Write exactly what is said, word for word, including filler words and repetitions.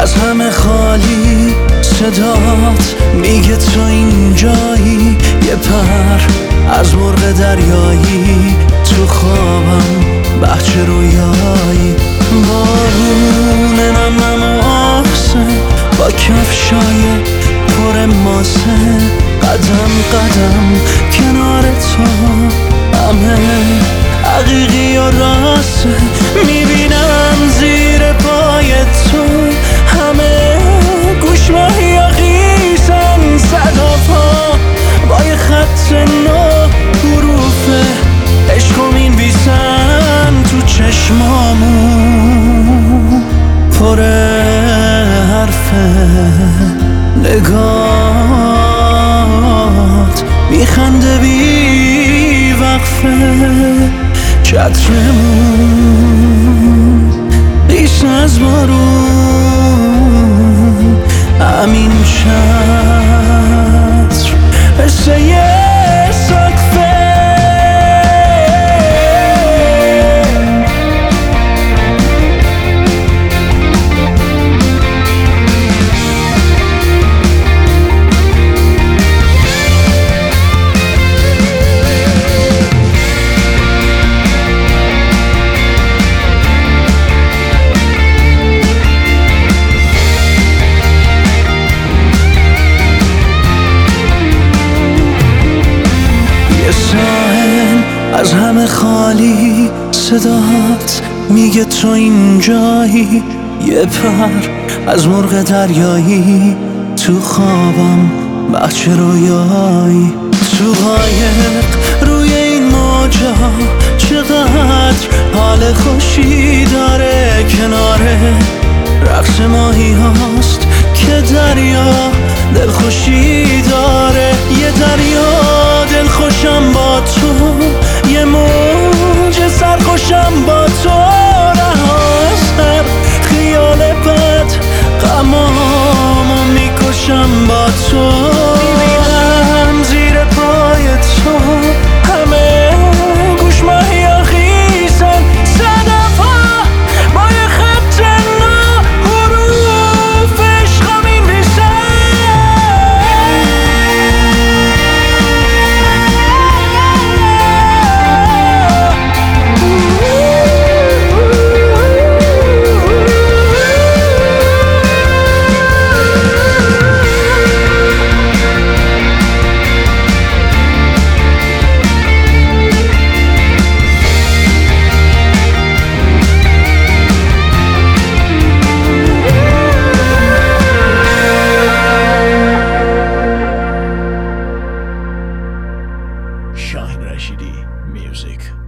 از همه خالی صدات میگه تو اینجایی. یه پر از مرغ دریایی تو خوابم بچه رویایی. بارون نم نم و آسه با کفشای پر ماسه، قدم قدم کنار تو همه حقیقی و راسته. میبینم زیر پای تو همه گوش ماهی و خیسن، صداها با یه خط نو حروف عشقو مینویسن تو چشمامون پر حرفه. نگات میخنده بی وقفه، چترمون قیس از بارون، همین چتر حسه یه سقفه. از همه خالی صدات میگه تو اینجایی. یه پر از مرغ دریایی تو خوابم بچه رویایی. تو قایق روی این موجا چقدر حال خوشی داره، کناره رقص ماهی هاست که دریا دلخوشی داره. یه دریا دلخوشم با تو، یه موج سرخوشم با تو، رها سر خیال بد غمامو میکشم با تو. میبینم زیر پای تو همه گوش ماهی و خیسن، صدفا با یه خط نو حروف عشقو مینویسن. Shine Rashidi Music.